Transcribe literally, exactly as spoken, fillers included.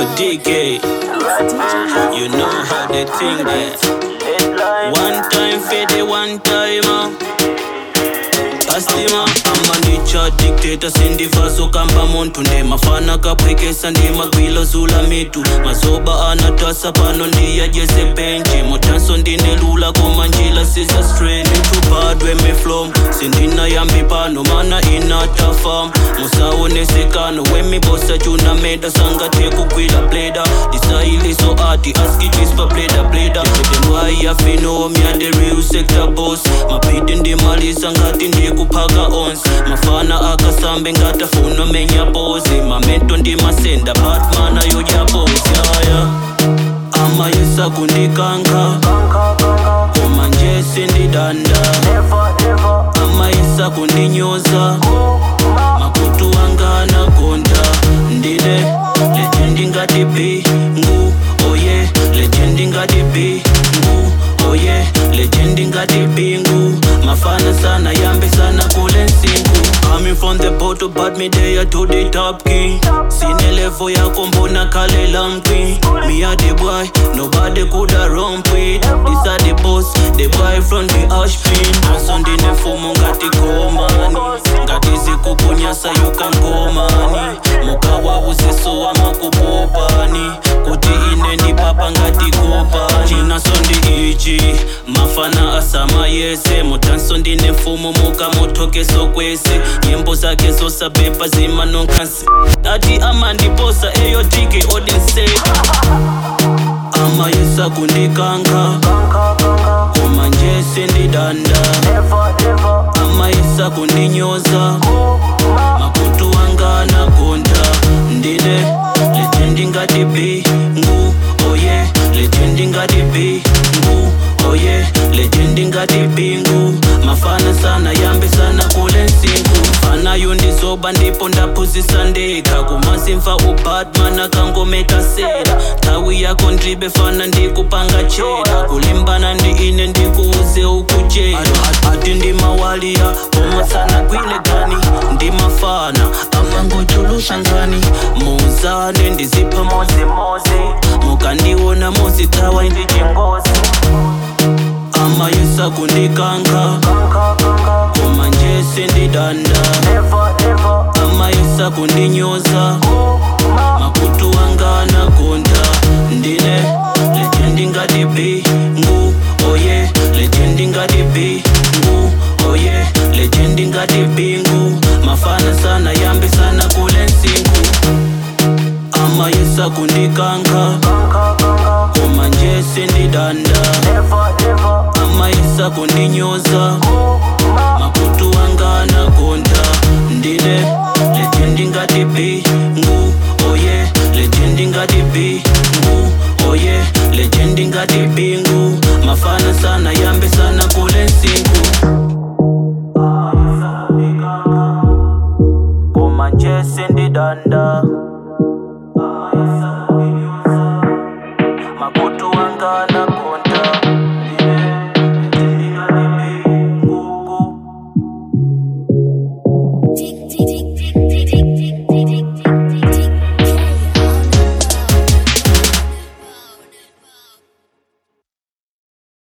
Yo, D K, you know how they think that. One time for the one timer. Astima, amanicha dictator sindifa sokamba muntu nde mafana kapwekesa ndi magwilo zula mitu mazoba anatasa pano ndiya jese benchi motanso ndine lula komanjila sisa strain too bad when me flom sindina yambi pano mana inata farm musaone sekano when me bossa chuna meda sanga teku kwila bleda disaili so arty aski chispa bleda bleda then why ya fino me and the real sector boss mapiti ndi malisa ngati ndi kupaka ons mafana akasambe ngatafuno menya pose mamento ndi masenda batman ayo japosi aya ama yesa kundikanka koma nje sindidanda ama yesa kundinyoza makutu wanga anakonda ndine legendi ngati bingu oye legendi ngati bingu oye legendi ngati bingu mafana sana yambe sana kule nsingu coming from the bottom but me there to the top key sine level yako mbona kale lampi me a the boy nobody coulda romp with this a the boss the boy from the ash pin asondi ne fumo ngati komani ngati zikupunyasa yukankomani mukawa useso wa makupopani kuti ine ndi papa ngati kopani china sondi ichi mafana asama yese mutanso ndine fumo muka motokeso kwese nyimbo zake zosabepa zima nonkansi ati ama ndiposa eyo tike odenseka ama yesa kundikanka koma nje sindidanda ama yesa kundinyoza makutu wanga anakonda ndine legendi ngati bingu oye legendi ngati bingu oye legendi ngati bingu mafana sana yambe sana kule nsingu fana yundizoba ndipo ndaphuzisa ndeka kumasimfa ubatman akangometa sera tawi yako ndribe fana ndikupanga chera kulimbana ndi ine ndikuuze ukuchera ati ndimawaliya koma sana kwile gani ndimafana amangochulusha ngani muzane ndizipha mozimozi mukandiona mozitawa indijingozi ama yesa kundikanka koma nje sindidanda ama yesa kundinyoza makutu wanga anakonda ndine legendi ngati bingu oye legendi ngati bingu oye legendi ngati bingu mafana sana yambe sana kule nsingu ama yesa kundikanka koma nje sindidanda ama yesa kundinyoza